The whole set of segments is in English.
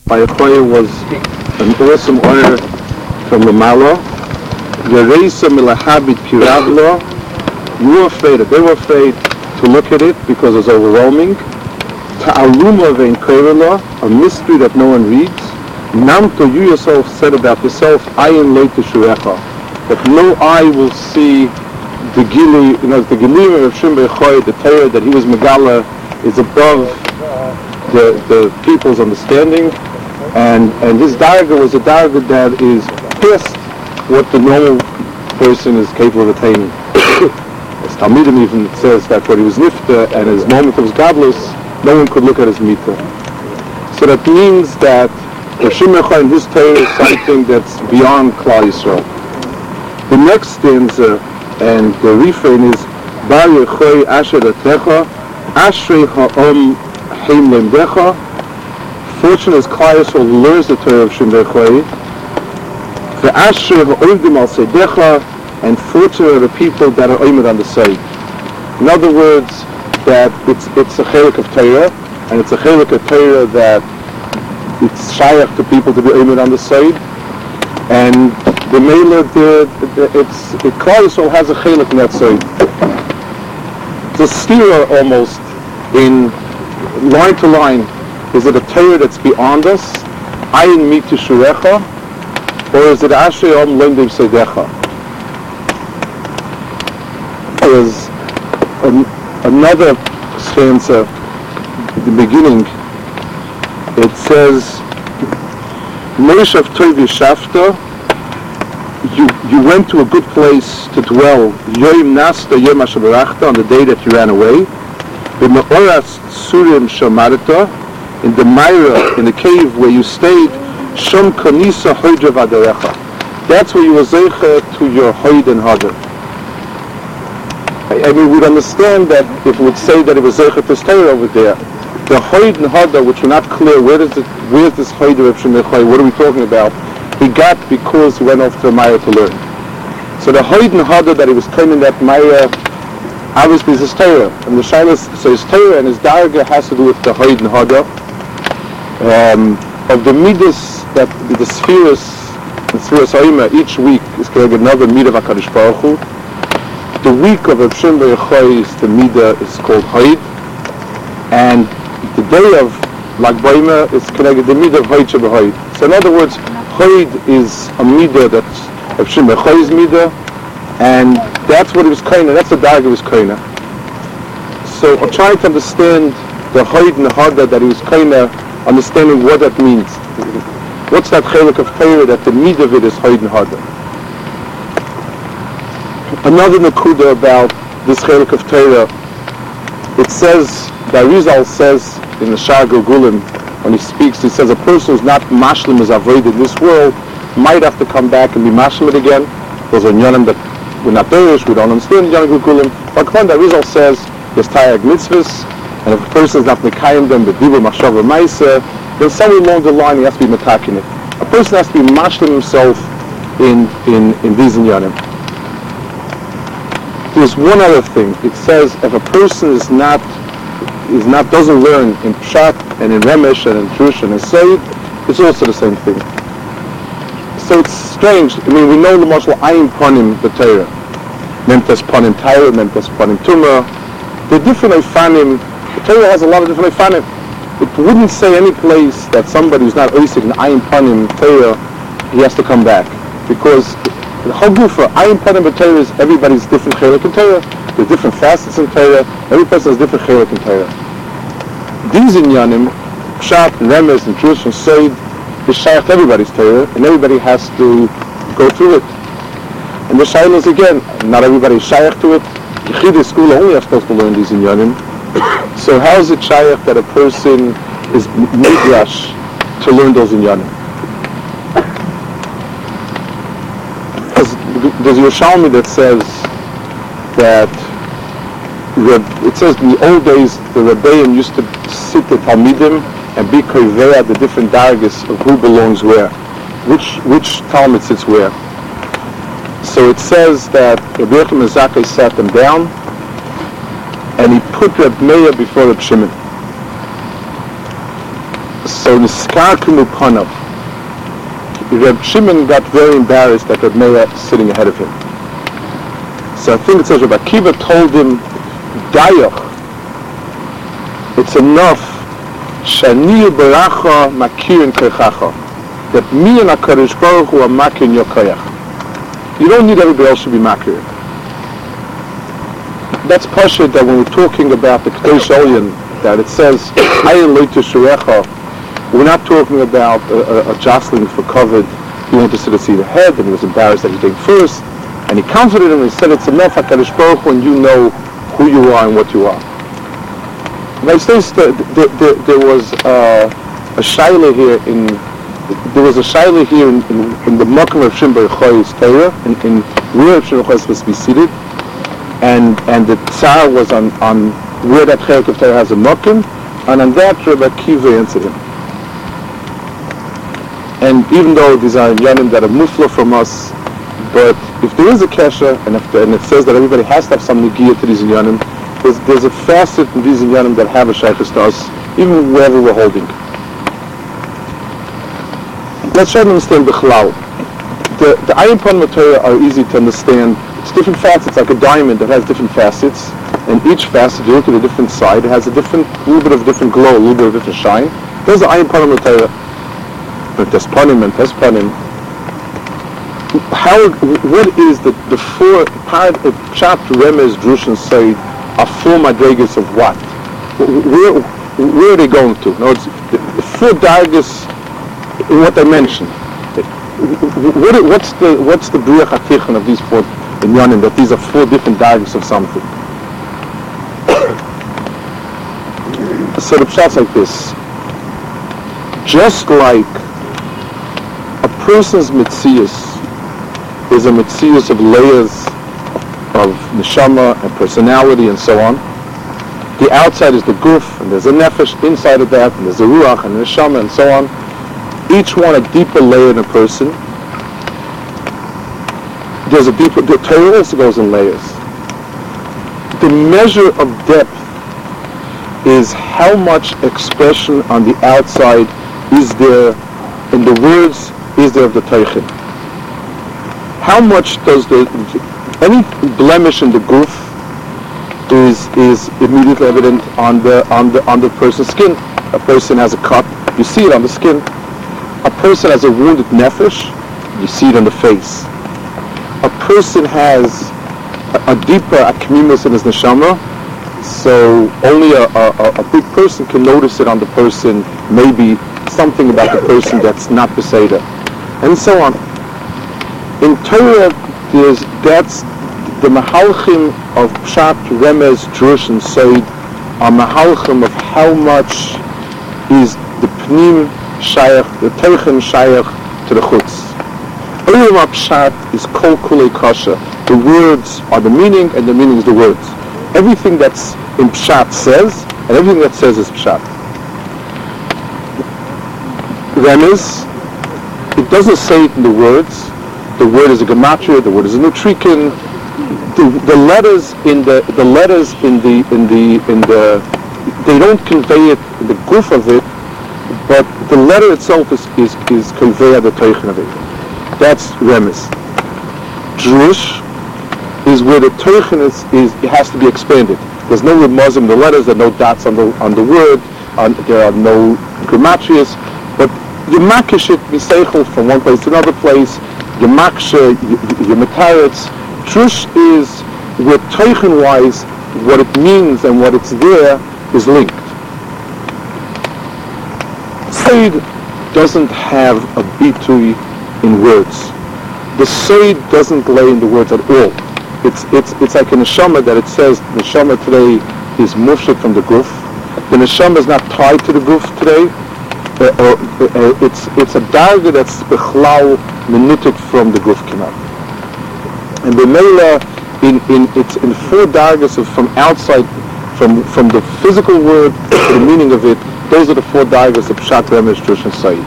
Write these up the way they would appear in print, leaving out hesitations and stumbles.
by Yechoya was an awesome honor from Lamala. Yeresa Milahabit Piravla. You were afraid, they were afraid to look at it because it was overwhelming. Ta'aluma vein Kairala, a mystery that no one reads. Namto, you yourself said about yourself, Ayin lo teshurecha, that no eye will see the Gili, the Gilim of Shimon Yechoya, the Torah that he was Megala, is above the people's understanding, and his darga was a darga that is past what the normal person is capable of attaining. As Talmidim even says that when he was nifta and his moment of his gadlus, no one could look at his mita. So that means that Rav Shimon Yechoya in his Torah is something that's beyond Klal Yisrael. The next stanza and the refrain is Bar Yechoya Asher Atecha Ashrei Ha'om Heim Lemdecha. Fortunate is Klal Yisrael who learns the Torah of Shimon Yechoya. Ve'ashrei Ha'omdim Al Seidecha, and fortunate are the people that are oimed on the side. In other words, that it's a chelik of Torah, and it's a chelik of Torah that it's shayach to people to be oimed on the side, and the mela Klal Yisrael has a chelik in that side. It's a stira almost in line to line. Is it a Torah that's beyond us, ayin mi tishurecha, or is it ashrei om lemdim seidecha? There's another stanza at the beginning. It says, Moshe of Tov Yeshafta, you went to a good place to dwell, Yoim Nasta Yom Asher Barachta, on the day that you ran away, B'me'oras Surim Shamarata, in the Myra, in the cave where you stayed, Shom Kanisa Hoidra Vadarecha. That's where you were zeicha to your Hoid and Hadar. I mean, we'd understand that if we would say that it was Zeichet Torah over there. The Hoid and Hada, which were not clear, where's this Hoid of Shimon Yechoya, what are we talking about? He got because he went off to Maya to learn. So the Hoid and Hada that he was claiming that Maya, obviously is his Torah. And the Shilas, so his Torah and his Darga has to do with the Hoid and Hada. Of the Midas, that the Spheres, Ha'ima, each week is called another Midah of HaKadosh Baruch Hu. The week of Rav Shimon Yechoya is the Midah is called Hoid, and the day of Lag B'Omer is connected the Midah of Hoid Shebehoid. So in other words, Hoid is a Midah that's Rav Shimon Yechoya's Midah, and that's what he was koina. That's the darga he was koina. So I'm trying to understand the Hoid and the Hada that he was koina, understanding what that means. What's that chelik of Torah that the Midah of it is Hoid and Hada? Another nakuda about this chelik of Torah, it says, the Arizal says in the Shar Gilgulim, when he speaks, he says a person who's not mashlim is avoided in this world might have to come back and be mashlim again. Those are nyanim that we're not Dorish, we don't understand the Gilgulim. But the Arizal says there's tayag mitzvahs, and if a person is not mekayim them, but dibur machshava ma'aseh, then somewhere along the line he has to be metakin it. A person has to be mashlim himself in these nyanim. There's one other thing. It says if a person doesn't learn in Pshat and in Remesh and in Trush and in Seid, it's also the same thing. So it's strange. I mean, we know the Moshe Ayin Panim the Torah, Memtes Panim Torah, Memtes Panim Tumah. The different Eifanim. The Torah has a lot of different Eifanim. It wouldn't say any place that somebody who's not Oisik in Ayin Panim Torah, he has to come back, because the Chagufa, Ayin Panim Torah is everybody's different chelik in Torah. There's different facets in Torah. Every person has different chelik in Torah. These inyanim, Pshat, and Remes, and Trush, and Seid, is shaykh to everybody's Torah, and everybody has to go through it. And the shaykh is again, not everybody is shaykh to it. Yechidei school only are supposed to learn these inyanim. So how is it shaykh that a person is midrash to learn those inyanim? There's a Yerushalmi that says that it says in the old days the Rebbeim used to sit the Talmidim and be koivea the different dargis of who belongs where, which Talmud sits where. So it says that Rabbi Yochanan Zakkai sat them down and he put Reb Meir before Reb Shimon. So Niskarkim Upanav, Reb Shimon got very embarrassed that Reb Meir is sitting ahead of him. So I think it says Reb Akiva told him, Dayach, it's enough, Shani Baracha Makir Kechacha, that me and HaKadosh Baruch Hu are makir in your koyach. You don't need everybody else to be makir. That's pashut that when we're talking about the Kadosh Olyan, that it says, Ayin Leitu Shurecha, we're not talking about a jostling for covet. He wanted to sit at the head, and he was embarrassed that he came first, and he comforted him, and he said, it's enough, HaKadosh Baruch Hu, and you know who you are and what you are. Now, there was a shaila here in the Makom of Shimon Bar Yochai's Torah, in where Shimon Bar Yochai was supposed to be seated, and the Tsar was on where that Chelik of Torah has a Makom, and on that Rabbi Akiva answered him. And even though these are Yanim that are mufla from us, but if there is a kesha, and it says that everybody has to have some negiah to these Yanim, there's a facet in these Yanim that have a shaykhus to us, even wherever we're holding. Let's try to understand Bichlal. The Ayin Panim Torah are easy to understand. It's different facets, like a diamond that has different facets, and each facet, you look at a different side, it has a little bit of different glow, a little bit of different shine. There's the Ayin Panim Torah. There's Panim and Tes Panim. What is the four part of Pshat, Remez, Drush, and Seid are four madrigas of what? Where are they going to? No, it's the four dargas in what I mentioned. What's the Briach HaTichon of these four inyanim, that these are four different dargas of something? So the Pshat's like this. Just like a person's mitzias is a mitzias of layers of neshama and personality and so on. The outside is the guf, and there's a nefesh inside of that, and there's a ruach and a neshama and so on. Each one a deeper layer in a person. The Torah also goes in layers. The measure of depth is how much expression on the outside is there in the words, is there of the Teichen. How much does any blemish in the guf is immediately evident on the person's skin. A person has a cut, you see it on the skin. A person has a wounded nefesh, you see it on the face. A person has a deeper akmimus in his neshama, so only a big person can notice it on the person, maybe something about the person that's not beseder, and so on. In Torah, that's the mahalchim of Pshat, Remez, Drush, and Seid are mahalchim of how much is the Pnim Shayach, the Teichen Shayach to the Chutz. Olam Pshat is Kol Kulei Kasha. The words are the meaning, and the meaning is the words. Everything that's in Pshat says, and everything that says is Pshat. Remez, it doesn't say it in the words. The word is a gematria. The word is a nutrikin. The letters in the they don't convey it in the guf of it, but the letter itself is convey the teichen of it. That's remez. Drush is where the teichen is it has to be expanded. There's no remazim in the letters. There are no dots on the word. There are no gematrias. But you makish it miseichel from one place to another place. You maksha, you metaretz. Drush is where teichen-wise, what it means and what it's there is linked. Seid doesn't have a bitui in words. The Seid doesn't lay in the words at all. It's like a neshama that it says the neshama today is mufshik from the guf. The neshama is not tied to the guf today. It's a darga that's bechlau minutik from the guf kimat. And the Mela it's in four dargas from outside, from the physical word to the meaning of it. Those are the four dargas of Pshat, Remez, Drush, and Seid.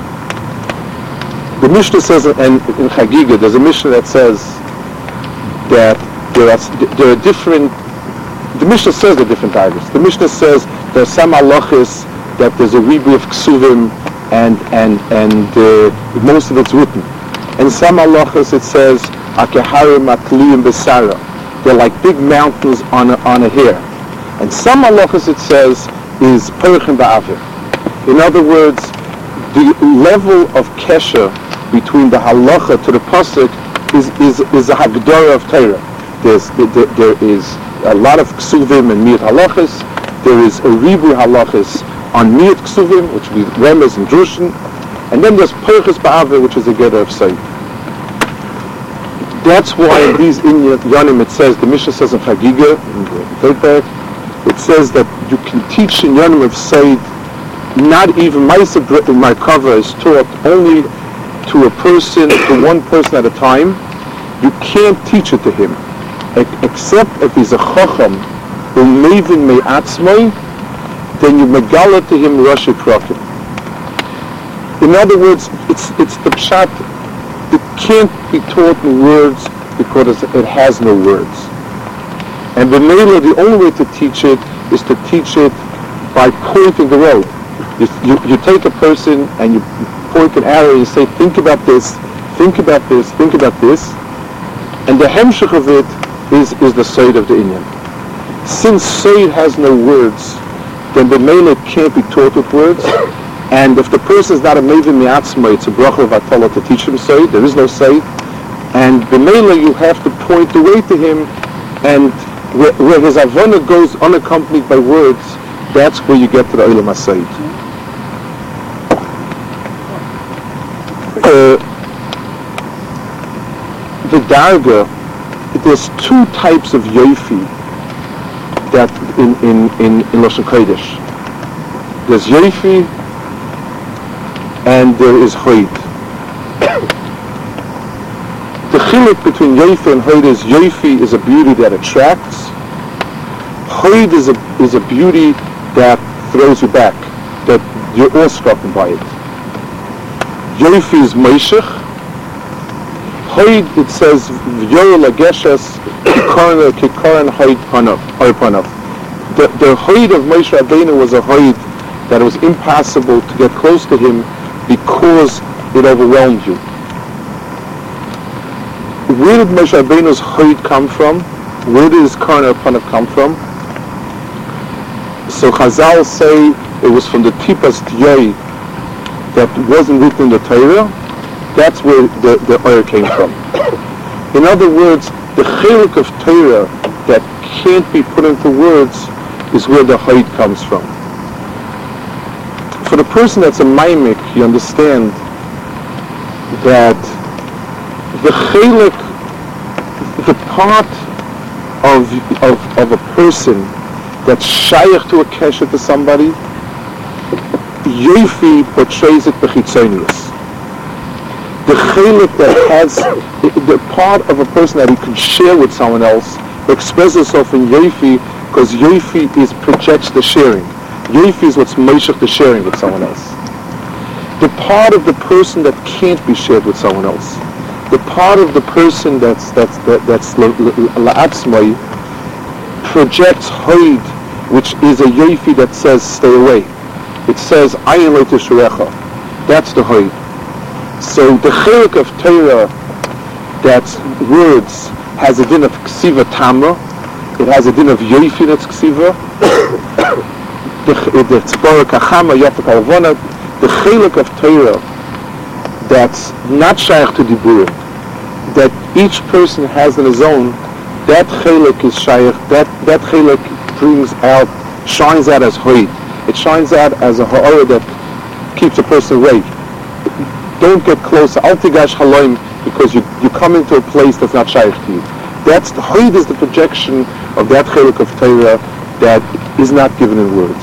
The Mishnah says, and in Chagiga, there's a Mishnah that says that there are different. The Mishnah says there are different dargas. The Mishnah says there are some halachas that there's a rebbe of ksuvim and most of it's written. In some halachas it says akeharim atliyim besara. They're like big mountains on a hair. And some halachas it says is perichem ba'avir. In other words, the level of kesher between the halacha to the pasuk is a hagdara of Torah. There is a lot of ksuvim and miyat halachas. There is a ribu halachas on miyat ksuvim, which would be remez and drushin, and then there's perches ba'avir, which is a geder of sayid. That's why in these Inyanim it says, the Mishnah says in Chagiga, in the third parak, it says that you can teach Inyanim of sayid, not even my cover is taught only to a person, to one person at a time. You can't teach it to him, except if he's a chacham, u'mevin me'atzmai, then you megala to him Rashi Prakim. In other words, it's the pshat. It can't be taught in words because it has no words. And b'meila, the only way to teach it is to teach it by pointing the road. You take a person and you point an arrow and you say, think about this, think about this, think about this. And the hemshech of it is the Seid of the Inyan. Since Seid has no words, then the Mele can't be taught with words. And if the person is not a Mevin Mi'atzma, it's a bracha of Atala to teach him Seid. There is no Seid. And the Mele, you have to point the way to him, and where his Avona goes unaccompanied by words, that's where you get to the Olam HaSeid. The Darga, there's two types of Yofi that in Lashon Kodesh. There's Yofi and there is Hoid. The chiluk between Yofi and Hoid is Yofi is a beauty that attracts. Hoid is a beauty that throws you back, that you're awestruck by it. Yofi is Meishach. Hoid, it says, V'yorel ageshes kikaran Hoid panav. The Hoid of Moshe Rabbeinu was a Hoid that was impossible to get close to him because it overwhelmed you. Where did Moshe Rabbeinu's Hoid come from? Where did his Karan panav come from? So Chazal say it was from the Tipas Tiyoi that wasn't written in the Torah. That's where the oil came from. In other words, the chiluk of Torah that can't be put into words is where the Hoid comes from. For the person that's a maimik, you understand that the chiluk, the part of a person that's shaykh to a kesher to somebody, Yofi portrays it bechitzonius. The chiluk that has the part of a person that he can share with someone else expresses itself in Yofi, because Yofi projects the sharing. Yofi is what's meishach the sharing with someone else. The part of the person that can't be shared with someone else, the part of the person that's la'atzmai, projects Hoid, which is a Yofi that says stay away. It says ayin lo tishurecha. That's the Hoid. So the chiluk of Torah, that's words, has a din of ksiva tamra. It has a din of yofi that's ksiva. The tzipora kachama yafak alvona. The chiluk of Torah, that's not shaykh to diburim, that each person has in his own, that chiluk is shaykh. That chiluk shines out as hoid. It shines out as a ha'ara that keeps a person away. Don't get closer. Al tigash haloim, because you come into a place that's not shaykh to you. That's the Hoid is the projection of that chiluk of Torah that is not given in words.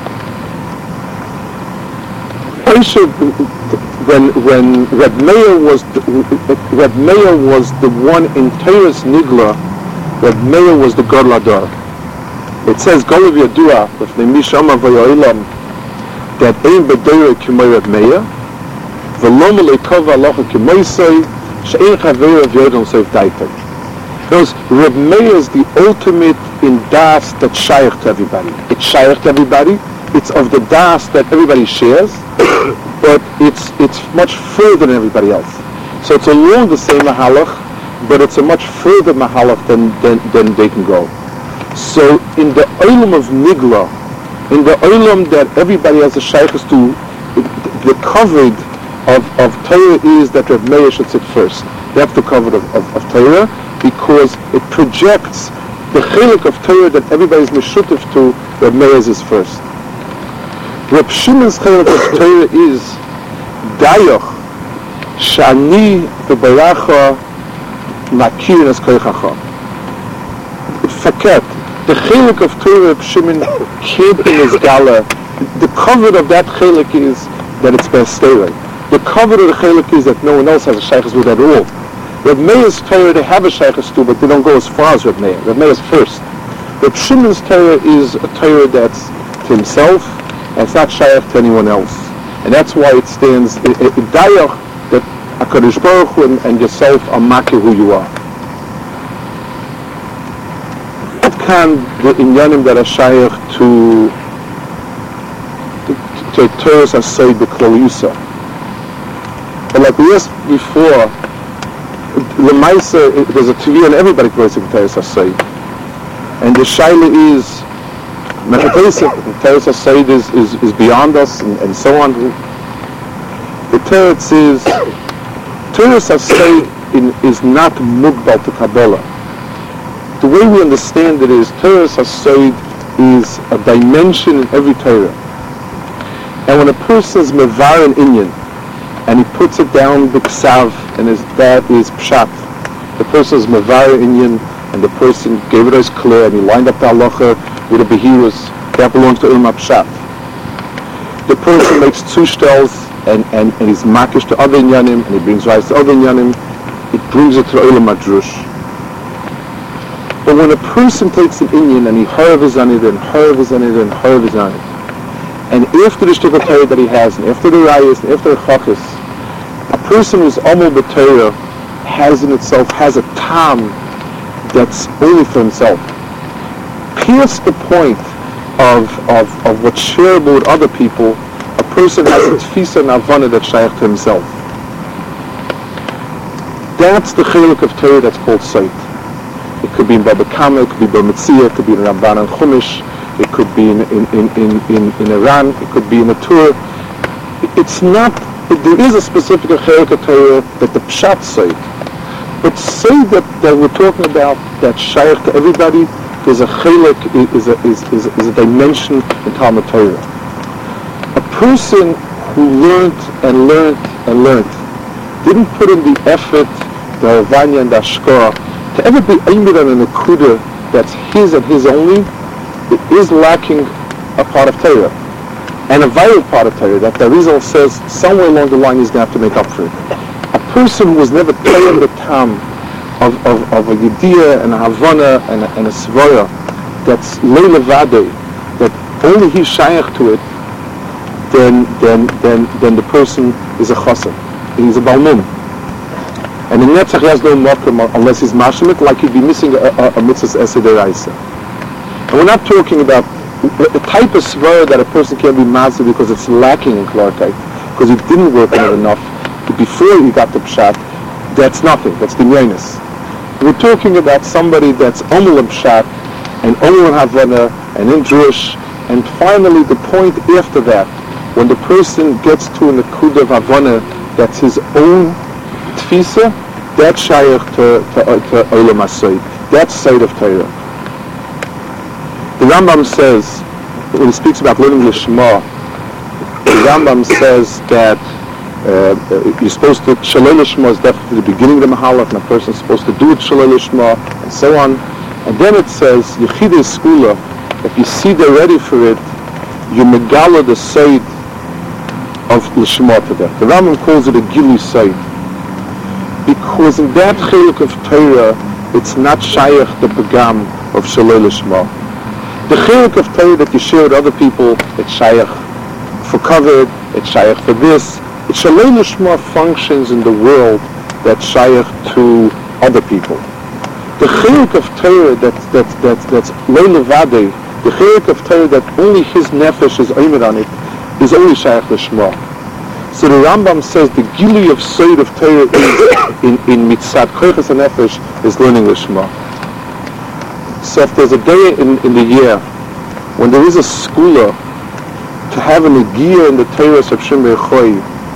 When Reb Meir was the one in Torah's Nigla, Reb Meir was the Gadol Hador. It says Golav Yadua Lefnei Mishama V'Yoilam that Ein B'Deira K'may Reb Meir. Because Reb Meir is the ultimate in das that's shaykh to everybody. It's shaykh to everybody, it's of the das that everybody shares, but it's much further than everybody else. So it's along the same mahalach, but it's a much further mahalach than they can go. So in the olam of nigla, in the olam that everybody has a shaykhs to, the coverage of Torah is that Rav Meir should sit first. That's the cover of Torah, because it projects the chelik of Torah that everybody's meshutif to. Rav Meir's is first. Rav Shimon's chelik of Torah is dayoch shani v'baracha nakir es koichacha. Faket, the chelik of Torah Rav Shimon can't be his gala. The cover of that chelik is that it's bestele. The cover of the chelik is that no one else has a shaykhs with at all. Rav Meir's Torah, they have a shaykhs too, but they don't go as far as Rav Meir. Rav Meir's first. Rav Shimon's Torah is a Torah that's to himself, and it's not shaykh to anyone else. And that's why it stands, dayach, that HaKadosh Baruch Hu and yourself are makir who you are. What can the inyanim that are shaykh to Torah's asay b'klal? But like we asked before, Lemaisa, there's a TV and everybody goes to Torah's asay. And the shaila is, Torah's asay is beyond us and so on. The Torah says, Torah's asay is not mugbal to Kabbalah. The way we understand it is, Torah's asay is a dimension in every Torah. And when a person is mevar an inyan, and he puts it down b'ksav, and that is pshat. The person is mevar inyan, and the person gave it as clear, and he lined up the halacha with the behirus. That belongs to ilma pshat. The person makes two shtels, and he's makish to other inyanim, and he brings rice to other inyanim. It brings it to the ilma drush. But when a person takes an inyan, and he harvest on it, and harvest on it, and harvest on it, and after the shtickle Torah that he has, and after the rayas, and after the chachas, a person who's amol b'Torah has in itself, has a tam that's only for himself. Past the point of what's shareable with other people, a person has a tfisa and avana that's shaykh to himself. That's the chelik of Torah that's called Seit. It could be in Baba Kama, it could be in Mitzvah, it could be in Ramban and Chumash, it could be in Iran, it could be in a tour. It's not, there is a specific chelik of Torah that the pshat say. But say that we're talking about that shaykh to everybody, there's a chelik, is a dimension in Talmud Torah. A person who learned and learned and learned, didn't put in the effort, the Havanya and the Ashkar, to ever be aimed on a nekuda that's his and his only, it is lacking a part of Torah. And a vital part of Torah that the Rizal says somewhere along the line he's going to have to make up for it. A person who was never playing the tam of a Yediyah and a Havana and a Svara that's Leila Vade, that only he's shaykh to it, then the person is a chassan. He's a balmum. And in Netzach he has no makom unless he's mashmit, like he'd be missing a mitzvah's essay deraisa. And we're not talking about a type of svara that a person can't be master because it's lacking in clarkite, because he didn't work on it enough before he got the pshat. That's nothing. That's the yainus. We're talking about somebody that's omul pshat and omul havana and in drush, and finally the point after that, when the person gets to an akuda of havana that's his own tfisa, that's shaykh to olam asay. That's side of Torah. The Rambam says, when he speaks about learning Lishma, the Rambam says that you're supposed to, Shalei Lishma is definitely the beginning of the Mahalach, and a person's supposed to do it Shalei Lishma, and so on. And then it says, Yechidei Skula, if you see they're ready for it, you megala the Seid of Lishma to that. The Rambam calls it a Gili Seid. Because in that chiluk of Torah, it's not shaykh the begam of Shalei Lishma. The chiluk of Torah that you share with other people, it's shaykh for covered, it's shaykh for this. It's Shalei Lishma functions in the world that's shaykh to other people. The chiluk of Torah that's Leila Vade, The chelik of Torah that only his nefesh is oimed on it is only shaykh l'shma. So the Rambam says the gili of Seid of Torah is in mitzat koiches nefesh is learning l'shma. So if there's a day in the year when there is a schooler to have an agia in the Torah of Shimon Yochai,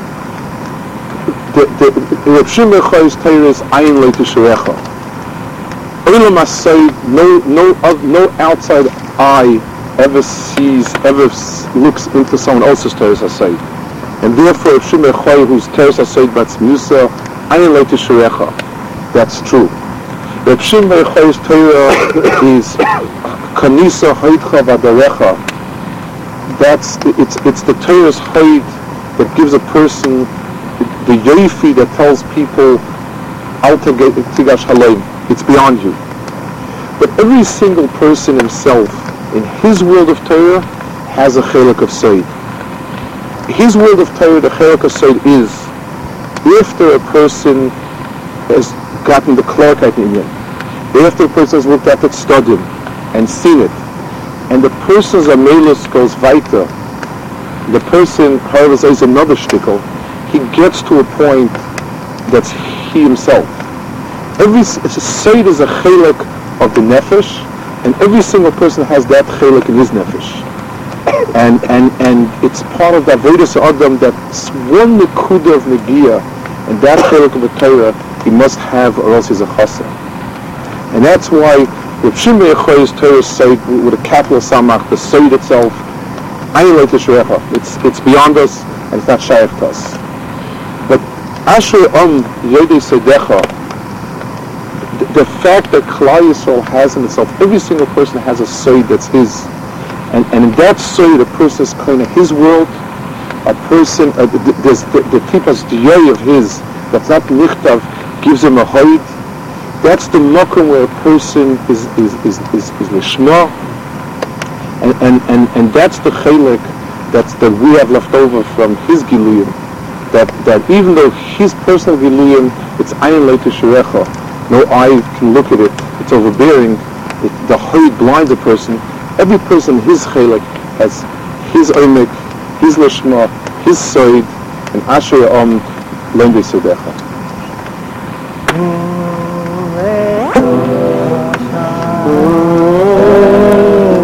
the Shimon Yochai's Torah is ayin lo tisharecha. Olam HaSeid, no outside eye ever looks into someone else's Torah HaSeid. And therefore, Shimon Yochai, whose Torah HaSeid Batz Musa, ayin lo tisharecha. That's true. Reb Shimon Yochai's Torah is kanisa hoidcha v'adarecha. It's the Torah's hoid that gives a person the yofi that tells people al tigash halayim. It's beyond you. But every single person himself, in his world of Torah, has a chelik of Seid. His world of Torah, the chelik of Seid is, after a person has gotten the Clarkite in him, after a person has looked at it, studied and seen it, and the person's amelus goes weiter, the person, however, says another shtickle, he gets to a point that's he himself. Every Seid is a chelik of the nefesh, and every single person has that chelik in his nefesh. And it's part of the Avodas Adam that's one nekuda of negia, and that chelik of the Torah he must have, or else he's a chassid. And that's why the Shimon Yochai's Torah Seid with a capital Samach, the Seid itself, ayin lo tisharecha. It's beyond us, and it's not shaykh to us. But Asher Yodei Seidecha, the fact that Klal Yisrael has in itself, every single person has a Seid that's his, and in that Seid, a person is kind of his world. A person, there's the tipas diyay of his that's not nichtav gives him a hoid. That's the makom where a person is lishma, and that's the chelik that we have left over from his giluyim. That even though his personal giluyim, it's ayin lo tisharecha, no eye can look at it, it's overbearing, the hoid blinds a person. Every person, his chelik, has his omek, his lishma, his soid, and asher lendei sedecha.